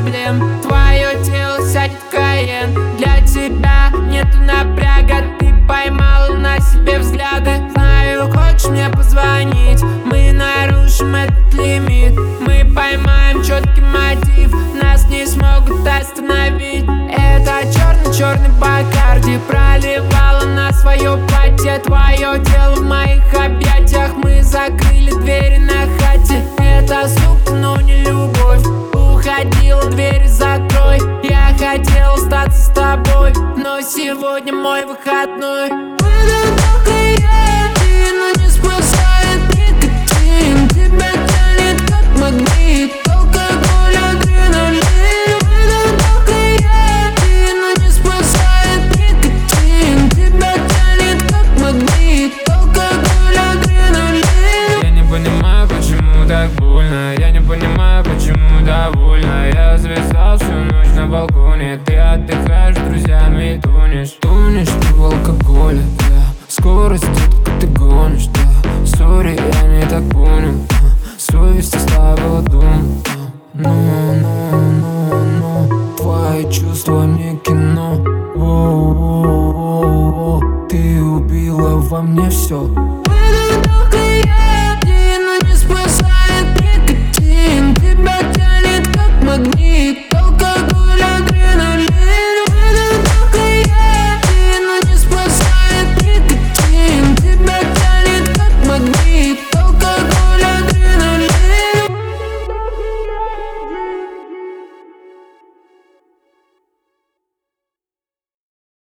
проблем. Твое тело сядет Каен. Для тебя нету напряга. Ты поймала на себе взгляды. Знаю, хочешь мне позвонить. Мы нарушим этот лимит. Мы поймаем четкий мотив. Нас не смогут остановить. Это черный-черный Бакарди. Проливала на свое платье. Твое тело в моих объятиях. Мы закрыли двери на хате. Это сука, но не любовь. Уходила, двери закрой. Я хотел остаться с тобой, но сегодня мой выходной. Но не спасает никотин. Тебя тянет как магнит. Алкоголь, адреналин. Но не спасает никотин. Тебя тянет как магнит. Алкоголь, адреналин. Я не понимаю, почему так больно. Я не понимаю, почему довольна. Я зависал всю ночь на балконе. Ты отдыхаешь с друзьями и тонешь. Тонешь ты в алкоголе, да. Скорость, детка, ты гонишь, да. Сори, я не так понял. Совесть оставила дом. Но твои чувства мне кино. Воу-воу-воу-воу. Ты убила во мне все.